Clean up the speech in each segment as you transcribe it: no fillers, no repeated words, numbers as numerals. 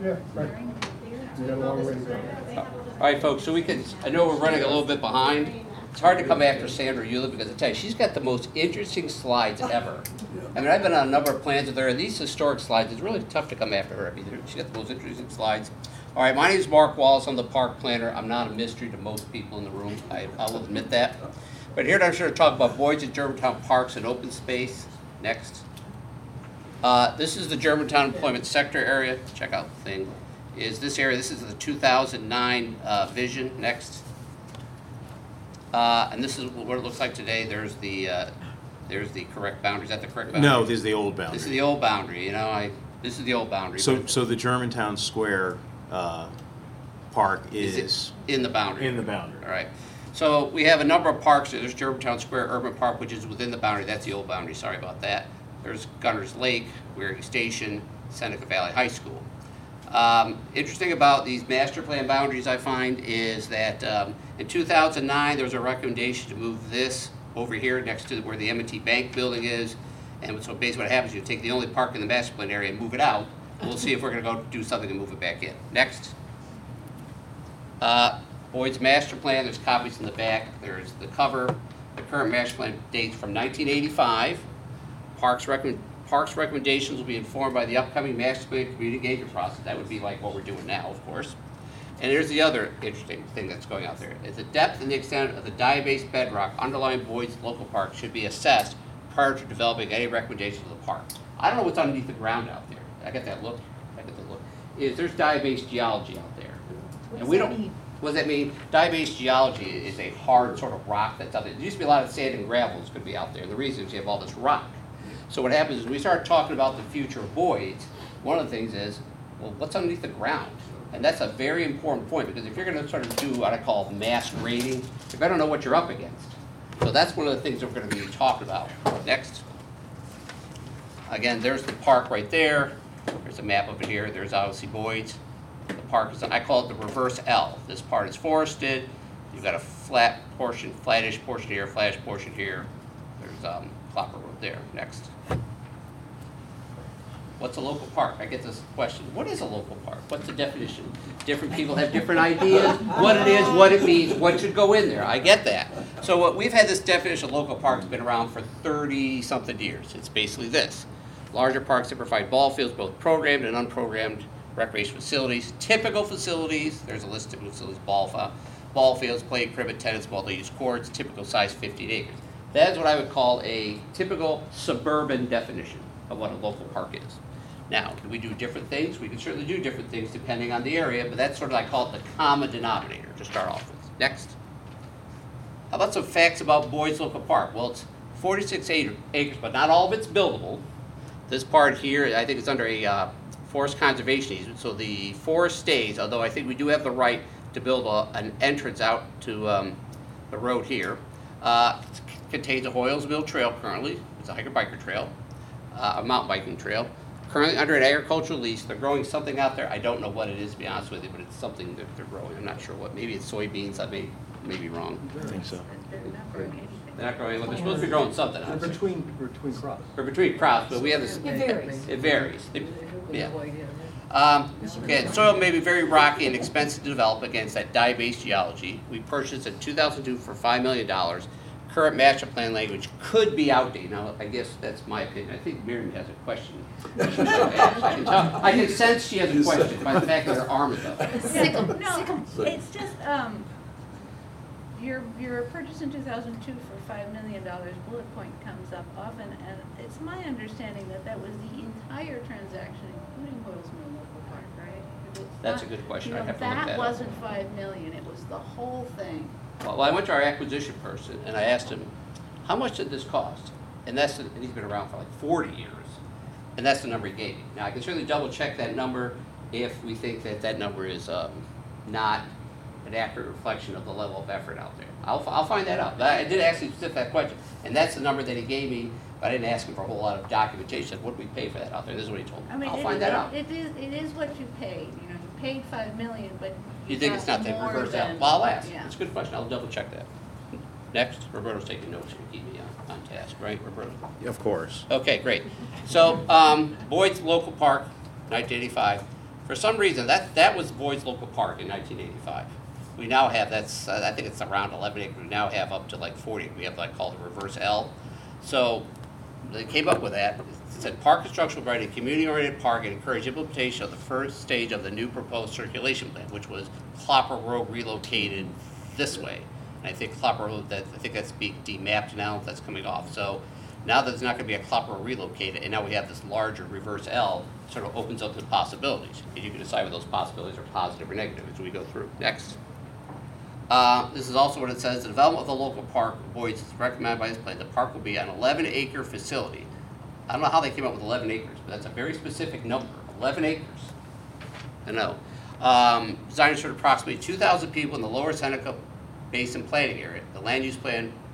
Yeah, right. We got a long way to go. All right, folks, so I know we're running a little bit behind. It's hard to come after Sandra Eula because I tell you, she's got the most interesting slides ever. I mean, I've been on a number of plans with her, and these historic slides, it's really tough to come after her. I mean, she's got the most interesting slides. All right, my name is Mark Wallace. I'm the park planner. I'm not a mystery to most people in the room. I'll admit that. But here I'm sure to talk about Boyd's and Germantown parks and open space. Next. This is the Germantown employment sector area. Check out the thing. Is this area? This is the 2009 vision. Next. And this is what it looks like today. There's the correct boundary. Is that the correct boundary? No, this is the old boundary. This is the old boundary. You know, this is the old boundary. So the Germantown Square park is in the boundary. In the boundary. All right. So we have a number of parks. There's Germantown Square Urban Park, which is within the boundary. That's the old boundary. Sorry about that. There's Gunners Lake, Weary Station, Seneca Valley High School. Interesting about these master plan boundaries, I find, is that in 2009 there was a recommendation to move this over here next to where the M&T Bank building is. And so basically what happens is you take the only park in the master plan area and move it out. And we'll see if we're going to go do something and move it back in. Next. Boyd's master plan, there's copies in the back. There's the cover. The current master plan dates from 1985. Parks recommendations will be informed by the upcoming master plan community engagement process. That would be like what we're doing now, of course. And here's the other interesting thing that's going out there. Is the depth and the extent of the diabase bedrock underlying Boyd's local park should be assessed prior to developing any recommendations of the park. I don't know what's underneath the ground out there. I get that look. There's diabase geology out there. And we don't. What does that mean? Diabase geology is a hard sort of rock that's out there. There used to be a lot of sand and gravel that's going to be out there. The reason is you have all this rock. So what happens is we start talking about the future of Boyd's, one of the things is, well, what's underneath the ground? And that's a very important point because if you're going to sort of do what I call mass grading, you better know what you're up against. So that's one of the things that we're going to be talking about. Next. Again, there's the park right there. There's a map of it here. There's obviously Boyd's. The park is, I call it the reverse L. This part is forested. You've got a flat portion, flattish portion here, flattish portion here. There's Clopper Road there. Next. What's a local park? I get this question. What is a local park? What's the definition? Different people have different ideas. What it is, what it means, what should go in there. I get that. So we've had this definition of local parks been around for 30-something years. It's basically this. Larger parks that provide ball fields, both programmed and unprogrammed recreation facilities. Typical facilities, there's a list of facilities, ball fields, play, cribbage, tennis, multi-use courts, typical size 15 acres. That is what I would call a typical suburban definition of what a local park is. Now, can we do different things? We can certainly do different things depending on the area, but that's sort of, I call it the common denominator to start off with. Next. How about some facts about Boyd's Local Park? Well, it's 46 acres, but not all of it's buildable. This part here, I think it's under a forest conservation easement, so the forest stays, although I think we do have the right to build an entrance out to the road here. Contains a Hoyles Mill Trail currently. It's a hiker-biker trail, a mountain biking trail. Currently under an agricultural lease. They're growing something out there. I don't know what it is, to be honest with you, but it's something that they're growing. I'm not sure what. Maybe it's soybeans. I may be wrong. I think so. They're not growing anything. They're not growing. Well, they're supposed to be growing something. They're between crops. Or between crops, but we have this. It varies. It varies. Okay, soil may be very rocky and expensive to develop against that diabase geology. We purchased in 2002 for $5 million. Current master plan language could be outdated. Now, I guess that's my opinion. I think Miriam has a question. I can sense she has a question by the fact that her arm is up. No, it's just your purchase in 2002 for $5 million bullet point comes up often, and it's my understanding that was the entire transaction, including Hoyles Mill Local Park, right? That's a good question. I have to look that up. That wasn't $5 million. It was the whole thing. Well, I went to our acquisition person and I asked him, how much did this cost? And he's been around for like 40 years. And that's the number he gave me. Now, I can certainly double check that number if we think that number is not an accurate reflection of the level of effort out there. I'll find that out. But I did ask him that question. And that's the number that he gave me, but I didn't ask him for a whole lot of documentation. What did we pay for that out there? This is what he told me. I'll find that out. It is what you paid. You paid $5 million, but you think it's not that reverse out? Well, I'll ask. Yeah. It's a good question. I'll double check that. Next, Roberto's taking notes here. Keep me on task, right, Roberto? Of course. Okay, great. So, Boyd's Local Park, 1985. For some reason, that was Boyd's local park in 1985. We now have, I think it's around 11 acres, we now have up to like 40. We have like called a reverse L. So they came up with that. It said park construction will provide a community-oriented park and encourage implementation of the first stage of the new proposed circulation plan, which was Clopper Road relocated this way. And I think Clopper Road, I think that's being demapped now, that's coming off. So now that there's not going to be a Clopper Road relocated, and now we have this larger reverse L, sort of opens up the possibilities. And you can decide whether those possibilities are positive or negative as we go through. Next. This is also what it says. The development of the local park, Boyd's, is recommended by this plan. The park will be an 11-acre facility. I don't know how they came up with 11 acres, but that's a very specific number, 11 acres. I know. Designed to serve approximately 2,000 people in the lower Seneca Basin planning area. The land use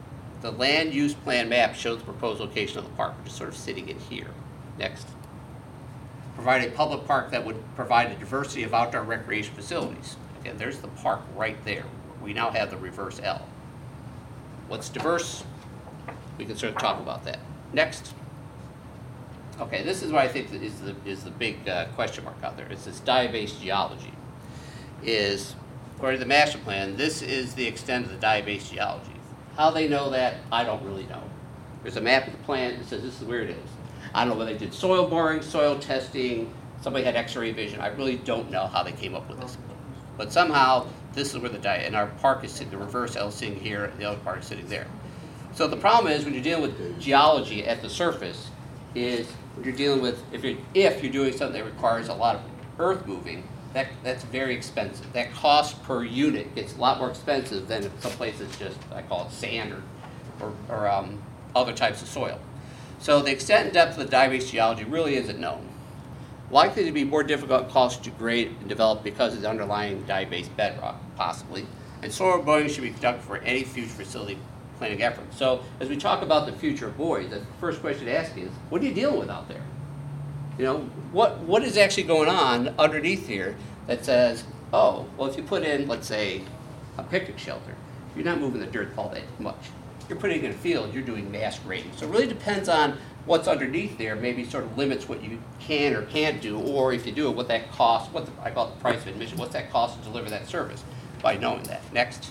plan map shows the proposed location of the park, which is sort of sitting in here. Next. Provide a public park that would provide a diversity of outdoor recreation facilities. Again, there's the park right there. We now have the reverse L. What's diverse? We can sort of talk about that. Next. Okay, this is what I think is the big question mark out there. It's this diabase geology. According to the master plan, this is the extent of the diabase geology. How they know that, I don't really know. There's a map of the plant that says this is where it is. I don't know whether they did soil boring, soil testing, somebody had X-ray vision. I really don't know how they came up with this. But somehow, this is where and our park is sitting, the reverse L is sitting here, the other park is sitting there. So the problem is when you're dealing with geology at the surface, is when you're dealing with, if you're doing something that requires a lot of earth moving, that's very expensive. That cost per unit gets a lot more expensive than if some places just, I call it sand or other types of soil. So the extent and depth of the diabase geology really isn't known. Likely to be more difficult and costly to grade and develop because of the underlying diabase bedrock, possibly. And soil boring should be conducted for any future facility planning effort. So as we talk about the future of Boyd, the first question to ask is, what are you dealing with out there? You know, what is actually going on underneath here that says, oh, well, if you put in, let's say, a picnic shelter, you're not moving the dirt all that much. You're putting it in a field, you're doing mass grading. So it really depends on what's underneath there, maybe sort of limits what you can or can't do, or if you do it, what that costs, I call it the price of admission, what's that cost to deliver that service by knowing that. Next.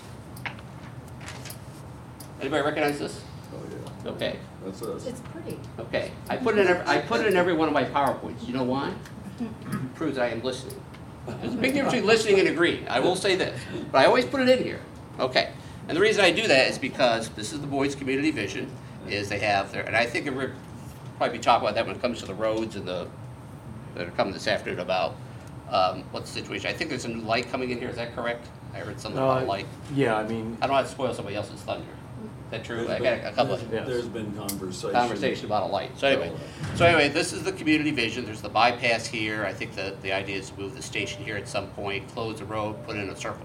Anybody recognize this? Oh, yeah. Okay. That's us. It's pretty. Okay. I put it in every one of my PowerPoints. You know why? It proves that I am listening. There's a big difference between listening and agreeing. I will say this, but I always put it in here. Okay. And the reason I do that is because this is the Boyd's community vision. Is they have their, and I think we'll probably be talking about that when it comes to the roads and that are coming this afternoon about what's the situation. I think there's a new light coming in here. Is that correct? I heard something about a light. Yeah, I mean, I don't want to spoil somebody else's thunder. Is that true? I got a couple of There's been conversation about a light. So anyway, this is the community vision. There's the bypass here. I think the idea is to move the station here at some point, close the road, put in a circle.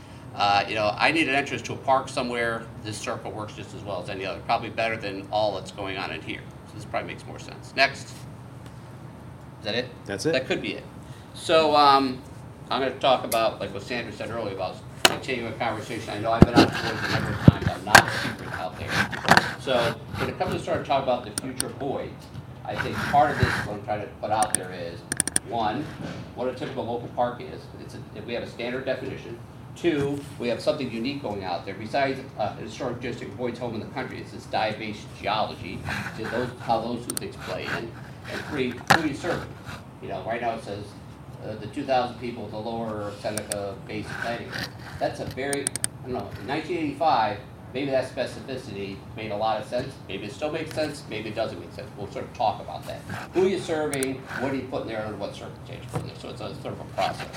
I need an entrance to a park somewhere. This circle works just as well as any other. Probably better than all that's going on in here. So this probably makes more sense. Next. Is that it? That's it. That could be it. So I'm going to talk about, like what Sandra said earlier, about continuing a conversation. I know I've been out to Boyd a number of times. I'm not a secret out there. So when it comes to start to talk about the future of Boyd, I think part of this, what I'm trying to put out there is, one, what a typical local park is. We have a standard definition. Two, we have something unique going out there. Besides historic district, Boyd's home in the country, it's this diabase geology, how those two things play in. And three, who you serve. Right now it says the 2,000 people at the lower Seneca Basin planning. That's a very, in 1985, maybe that specificity made a lot of sense. Maybe it still makes sense, maybe it doesn't make sense. We'll sort of talk about that. Who are you serving, what are you putting there, and what circumstances you're putting there. So it's a sort of a process.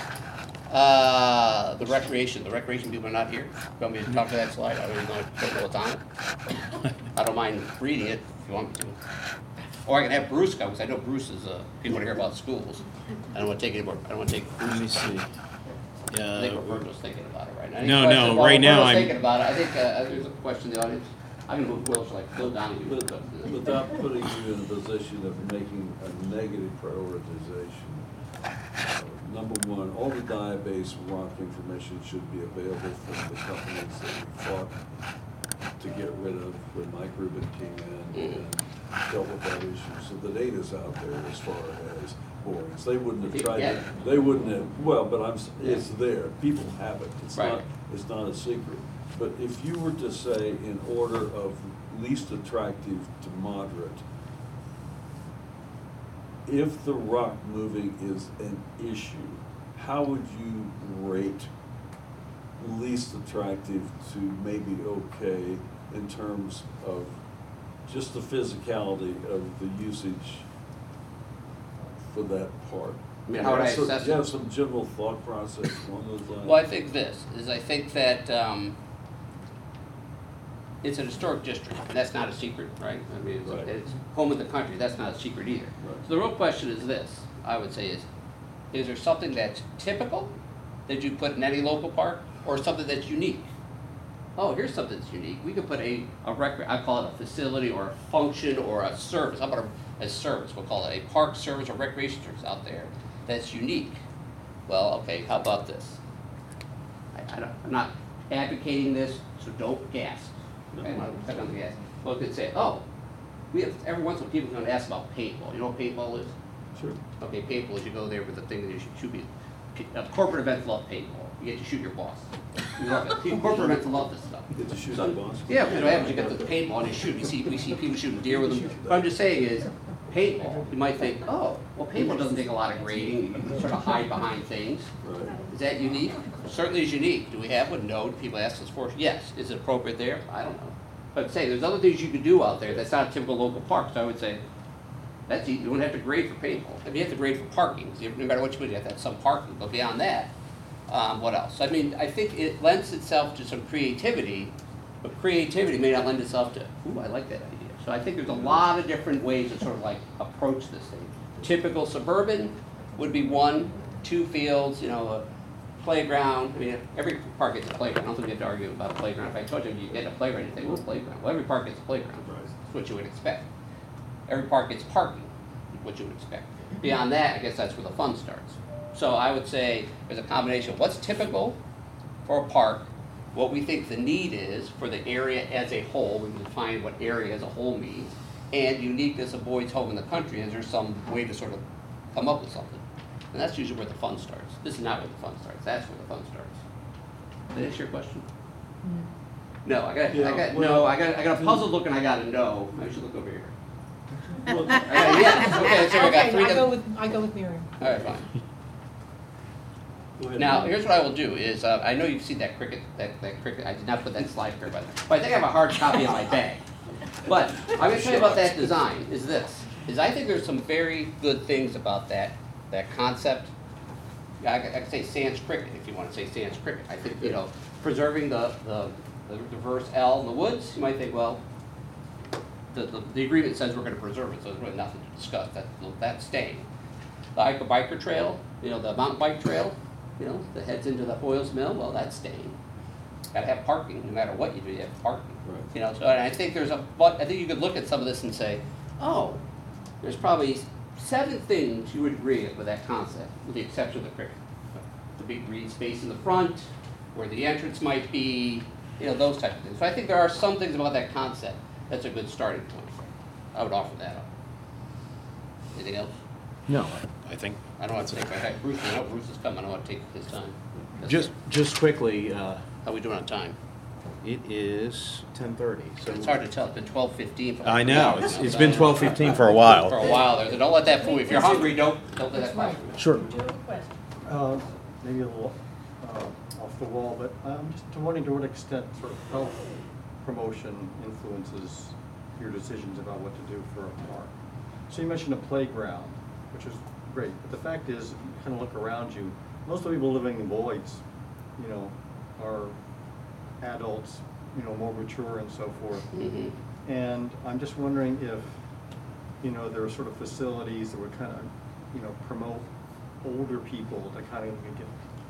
The recreation people are not here. You want me to talk to that slide? I don't know what's on it. I don't mind reading it if you want me to. Or I can have Bruce come, because I know Bruce is, people want to hear about schools. I don't want to take any more, I don't want to take Bruce. Let me see. I think Roberto's thinking about it right now. No, right now I'm I'm thinking about it. I think there's a question in the audience. I'm going to move Will, like Phil Donahue. Without putting you in a position of making a negative prioritization, number one, all the diabase rock information should be available from the companies that we fought to get rid of when Mike Rubin came in and dealt with that issue. So the data's out there as far as borings. They wouldn't have tried Yeah. to, they wouldn't have, well, but it's there. People have it. Right. It's not a secret. But if you were to say in order of least attractive to moderate, if the rock moving is an issue, how would you rate least attractive to maybe okay in terms of just the physicality of the usage for that part? I mean, how would I So, assess do you have it? some general thought process along those lines? Well, I think I think that it's an historic district, and that's not a secret, right? I mean, Right. it's home of the country, that's not a secret either. Right. So the real question is this, I would say is there something that's typical that you put in any local park, or something that's unique? Oh, here's something that's unique, we could put I call it a facility or a function or a service, how about a service, we'll call it a park service or recreation service out there that's unique. Well, okay, how about this? I'm not advocating this, so don't gasp. Okay, I'm not stepping on the gas. Well, you could say, oh, we have, every once in a while people are gonna ask about paintball. You know what paintball is? Sure. Okay, paintball is you go there with the thing that you should be, corporate events love paintball. You get to shoot your boss. You love it. Corporate events love this stuff. Get to shoot So- the boss? Yeah, because what happens, you get the paintball and you shoot, we see people shooting deer with them. What I'm just saying is, paintball, you might think, oh, well, paintball doesn't take a lot of grading, you can sort of hide behind things. Right. Is that unique? Certainly is unique. Do we have one? No. Do people ask us for it? Yes. Is it appropriate there? I don't know. But I'm saying, there's other things you could do out there that's not a typical local park, so I would say, that's easy. You don't have to grade for paintball. I mean, you have to grade for parking. No matter what you do, you have to have some parking, but beyond that, what else? I mean, I think it lends itself to some creativity, but creativity may not lend itself to, ooh, I like that idea. So I think there's a lot of different ways to sort of like approach this thing. Typical suburban would be 1, 2 fields, a playground. I mean, every park gets a playground. I don't think we have to argue about a playground. If I told you get a playground, you'd think, well, playground. Well, every park gets a playground. Right. That's what you would expect. Every park gets parking, what you would expect. Beyond that, I guess that's where the fun starts. So I would say there's a combination of what's typical for a park, what we think the need is for the area as a whole, we can define what area as a whole means, and uniqueness of Boyd's home in the country, is there some way to sort of come up with something? And that's usually where the fun starts. This is not where the fun starts, that's where the fun starts. Did I answer your question? No, I got a puzzled look and I got a no. I should look over here. Well, Yes, okay, so I got 3 I go with Miriam. All right, fine. go ahead. Now, here's what I will do is, I know you've seen that cricket, that cricket, I did not put that slide here, by the way. But I think I have a hard copy in my bag. But I'm gonna tell you about that design, is I think there's some very good things about that concept. Yeah, I could say sans cricket, if you wanna say sans cricket. I think, preserving the diverse L in the woods, you might think, well, the agreement says we're gonna preserve it, so there's really nothing to discuss, that's staying. The Ica Biker Trail, the mountain bike trail, that heads into the Hoyles Mill, well, that's staying. Gotta have parking, no matter what you do, you have parking. Right. So and I think I think you could look at some of this and say, oh, there's probably 7 things you would agree with that concept, with the exception of the cricket. The big green space in the front, where the entrance might be, those type of things. So I think there are some things about that concept that's a good starting point. I would offer that up. Anything else? No, I think, I don't want to take my head. Bruce is coming. I don't want to take his time. just quickly, How we doing on time? it is 10:30, so. It's hard to tell. It's been 12:15. for like I 3 know, hours now, it's so- been 12:15 for a For while. a while there. So don't let that fool you. If you're hungry, don't let that flash. Sure. Do you have a question? Maybe a little off the wall, but I'm just wondering to what extent sort of health promotion influences your decisions about what to do for a park. So you mentioned a playground, which is great, but the fact is, you kind of look around you, most of the people living in Boyd's, are adults, more mature and so forth. Mhm. And I'm just wondering if, there are sort of facilities that would kind of, promote older people to kind of get,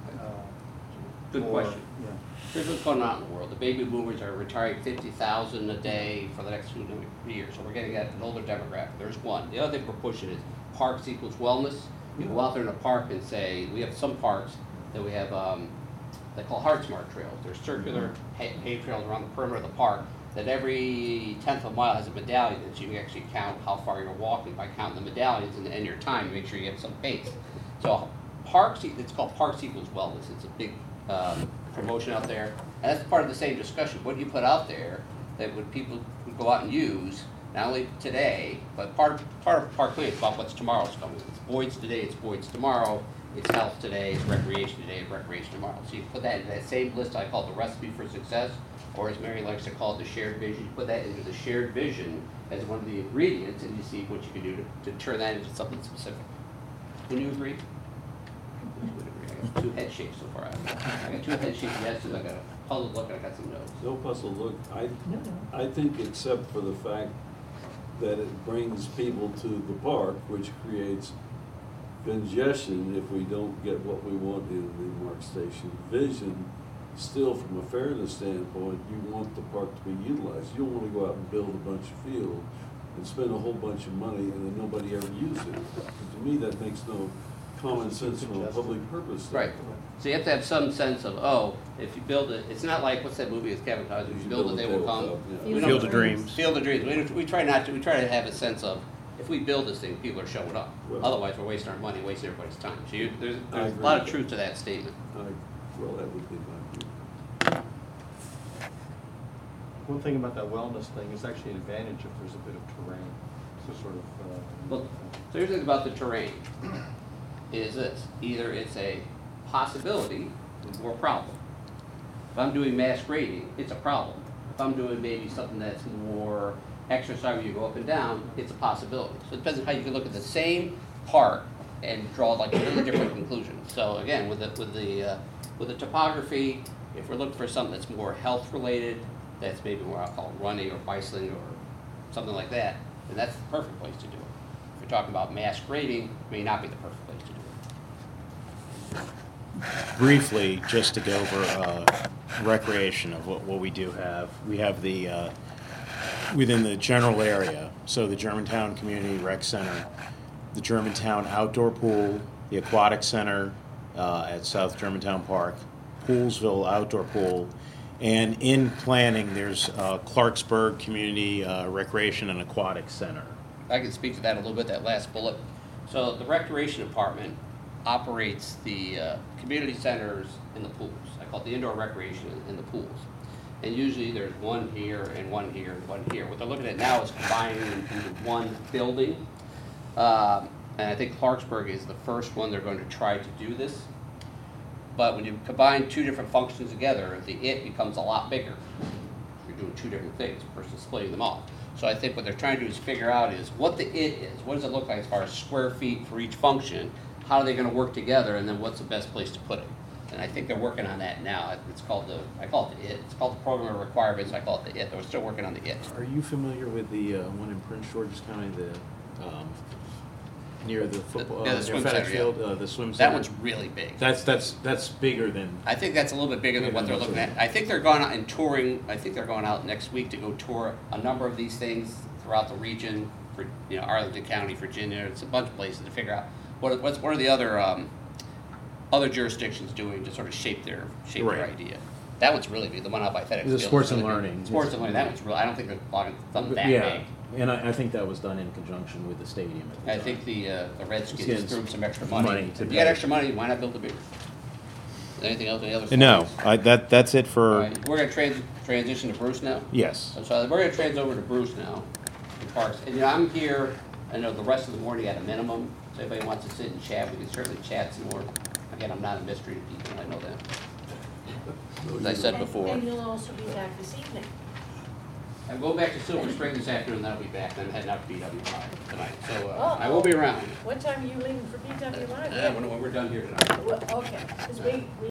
Good more, question. yeah. Here's what's going on in the world. The baby boomers are retiring 50,000 a day for the next few years. So we're getting at an older demographic. There's one. The other thing we're pushing is parks equals wellness. You go out there in a park and say, we have some parks that we have, they call Heart Smart trails. They're circular paved trails around the perimeter of the park that every 10th of a mile has a medallion that you can actually count how far you're walking by counting the medallions and your time to make sure you have some pace. So Parks, it's called Parks Equals Wellness. It's a big promotion out there. And that's part of the same discussion. What do you put out there that would people would go out and use, not only today, but part of Park Plan is about what's tomorrow's coming. It's Boyd's today, it's Boyd's tomorrow, it's health today, it's recreation today, it's recreation tomorrow. So you put that into that same list I call the recipe for success, or as Mary likes to call it, the shared vision. You put that into the shared vision as one of the ingredients, and you see what you can do to turn that into something specific. Would you agree? Who would agree? I got 2 head shakes so far. I got 2 head shakes yeses, I got a puzzled look, and I got some no's. No puzzle, look, I think except for the fact that it brings people to the park, which creates congestion if we don't get what we want in the Mark Station vision. Still, from a fairness standpoint, you want the park to be utilized. You don't want to go out and build a bunch of field and spend a whole bunch of money and then nobody ever uses it. To me, that makes no common sense from a public purpose Right. standpoint. So you have to have some sense of, oh, if you build it, it's not like, what's that movie with Kevin Costner, if you build it, they will come. tabletop, yeah. We don't- Field of Dreams. Field of Dreams. We try to have a sense of, if we build this thing, people are showing up. Well- Otherwise, we're wasting our money, wasting everybody's time. So there's I a agree lot with of truth to that statement. Well, that would be my view. One thing about that wellness thing is actually an advantage if there's a bit of terrain, so sort of. Well, so here's the thing about the terrain, is this, either it's a possibility or a problem. If I'm doing mass grading, it's a problem. If I'm doing maybe something that's more exercise where you go up and down, it's a possibility. So it depends on how you can look at the same part and draw like really different conclusions. So again, with the topography, if we're looking for something that's more health related, that's maybe more I'll call running or bicycling or something like that, then that's the perfect place to do it. If you're talking about mass grading, it may not be the perfect place to do it. Briefly, just to go over recreation of what we do have. We have the, within the general area, so the Germantown Community Rec Center, the Germantown Outdoor Pool, the Aquatic Center at South Germantown Park, Poolsville Outdoor Pool, and in planning, there's Clarksburg Community Recreation and Aquatic Center. I can speak to that a little bit, that last bullet. So the recreation department operates the community centers and the pools. I call it the indoor recreation in the pools. And usually there's one here and one here and one here. What they're looking at now is combining them into one building. And I think Clarksburg is the first one they're going to try to do this. But when you combine 2 different functions together, the it becomes a lot bigger. You're doing 2 different things versus splitting them off. So I think what they're trying to do is figure out is what the it is. What does it look like as far as square feet for each function? How are they going to work together? And then what's the best place to put it? And I think they're working on that now. It's called I call it the it. It's called the program of requirements. I call it the it. They're still working on the it. Are you familiar with the one in Prince George's County, near the football, Yeah, the near swim FedEx center, yeah. Field, the swim That center? one's really big. That's bigger than. I think that's a little bit bigger than what they're looking at. I think they're going out and touring, I think they're going out next week to go tour a number of these things throughout the region, for Arlington County, Virginia, it's a bunch of places to figure out what are the other jurisdictions doing to sort of shape their Right. idea. That one's really big, the one out by FedEx The Field. Sports and Really big. Learning. Sports and Learning, that one's real, I don't think they're logging something that Yeah, big. and I think that was done in conjunction with the stadium at the I time. think the Redskins Skins. threw them some extra Money money. to If you pay. got extra money, why not build a bigger? Anything else, any other? No, thoughts? that's it All for, right, we're gonna transition to Bruce now. yes. So we're gonna trans over to Bruce now, in Parks. And I'm here, I know the rest of the morning at a minimum, so if anybody wants to sit and chat, we can certainly chat some more. Again, I'm not a mystery to people, I know that. As I said before. And you'll also be back this evening. I'm going back to Silver Spring this afternoon, then I'll be back, then I'm heading out to BWI tonight. So I will be around. What time are you leaving for BWI? When we're done here tonight. Well, okay, 'cause we